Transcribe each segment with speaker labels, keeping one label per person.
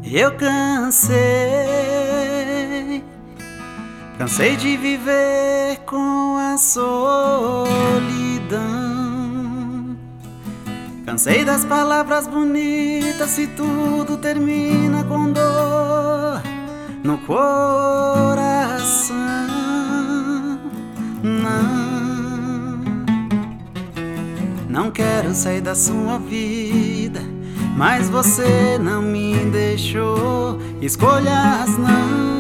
Speaker 1: Eu cansei de viver com a solidão. Cansei das palavras bonitas se tudo termina com dor no coração. Não quero sair da sua vida, mas você não me deixou escolhas, não.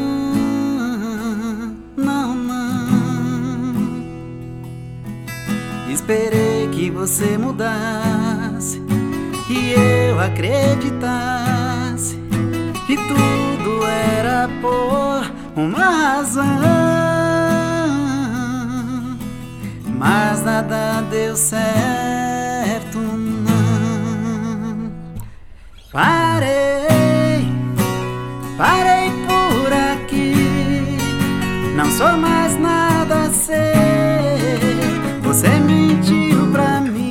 Speaker 1: Esperei que você mudasse, que eu acreditasse que tudo era por uma razão, mas nada deu certo, não. Parei por aqui, não sou mais nada seu. Você mentiu pra mim.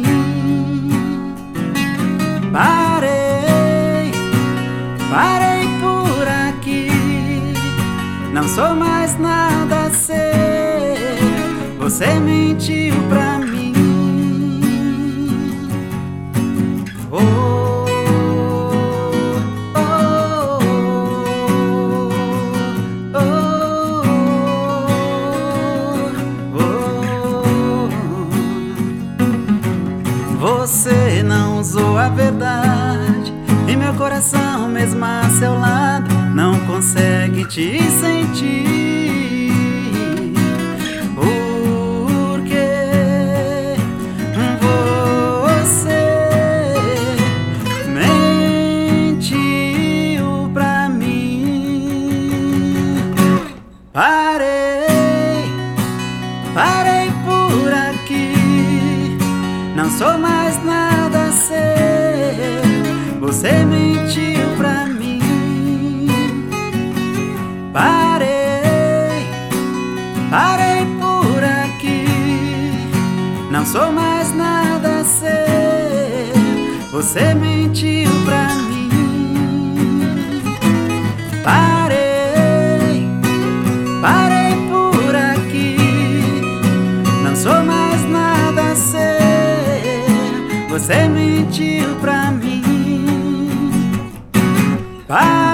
Speaker 1: Parei por aqui, não sou mais nada seu. Você mentiu pra mim. Você não usou a verdade e meu coração, mesmo a seu lado, não consegue te sentir. Porque você mentiu pra mim. Parei por aqui, não sou mais nada seu. Você mentiu pra mim. Parei por aqui, não sou mais nada seu. Você mentiu pra mim. Parei por aqui, não sou mais nada seu. Você mentiu pra mim.